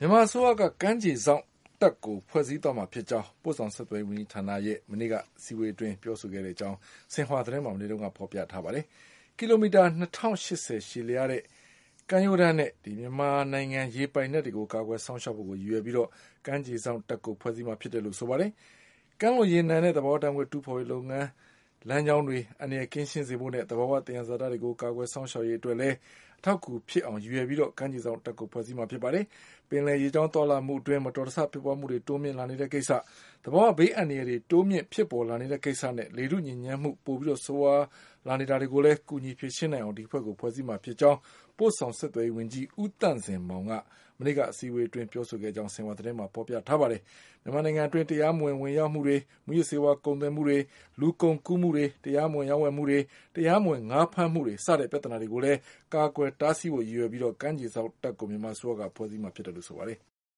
မြန်မာအစိုးရကကမ်းခြေစောင့်တပ်ကိုဖွဲ့စည်းတော့မှာဖြစ်ကြောင်းပို့ဆောင်ဆက်သွယ်ရေးဝန်ကြီးဌာနရဲ့မနေ့ကစီဝေးအတွင်းပြောဆိုခဲ့တဲ့အကြောင်းဆင်ဟွာသတင်းမှာမနေ့ကဖော်ပြထားပါတယ်။ကီလိုမီတာ2080ရှည်လျားတဲ့ကမ်းရိုးတန်းနဲ့မြန်မာနိုင်ငံရေပိုင်နက်တွေကိုကာကွယ်ဆောင်ရှောက်ဖို့ကိုရည်ရွယ်ပြီးတော့ကမ်းခြေစောင့်တပ်ကိုဖွဲ့စည်းမှာဖြစ်တယ်လို့ဆိုပါတယ်။ကမ်းလွန်ရေနံနဲ့သဘာဝဓာတ်ငွေ့တူးဖော်ရေးလုပ်ငန်းလမ်းကြောင်းတွေအန္တရာယ်ကင်းရှင်းစေဖို့နဲ့သဘာဝသယံဇာတတွေကိုကာကွယ်ဆောင်ရှောက်ရေးအတွက်လည်းအထောက်အကူဖြစ်အောင်ရည်ရွယ်ပြီးတော့ကမ်းခြေစောင့်တပ်ကိုဖွဲ့စည်းမှာဖြစ်ပါတယ်။ပင်လယ်ရေကြောင်းသွားလာမှုအတွင်းမတော်တဆဖြစ်ပွားမှုတွေတိုးမြင့်လာနေတဲ့ကိစ္စသဘာဝဘေးအန္တရာယ်တွေတိုးမြင့်ဖြစ်ပေါ်လာနေတဲ့ကိစ္စနဲ့လေထုညစ်ညမ်းမှုပိုပြီးတော့ဆိုးဝါးလာနေတာတွေကိုလည်းကူညီဖြေရှင်းနိုင်အောင်ဒီဖွဲ့ကိုဖွဲ့စည်းမှာဖြစ်ကြောင်းပို့ဆောင်ဆက်သွယ်ရေးဝန်ကြီးဦးတန့်စင်မောင်ကမနေ့ကအစည်းအဝေးအတွင်းပြောဆိုခဲ့ကြောင်းဆင်ဟွာသတင်းမှာဖော်ပြထားပါတယ်။မြန်မာနိုင်ငံအတွင်းတရားမဝင်ဝင်ရောက်မှုတွေမူရစေဝါကုန်သွယ်မှုတွေလူကုန်ကူးမှုတွေတရားမဝင်ရောင်းဝယ်မှုတွေတရားမဝင်ငါးဖမ်းမှုတွေစတဲ့ပြဿနာတွေကိုလည်းကာကွယ်တားဆီးဖို့ရည်ရွယ်ပြီးတော့ကမ်းခြေစောင့်တပ်ကိုမြန်မာအစိုးရကဖွဲ့စည်းမှာဖြစ်တယ်လို့ဆိုပါတယ်။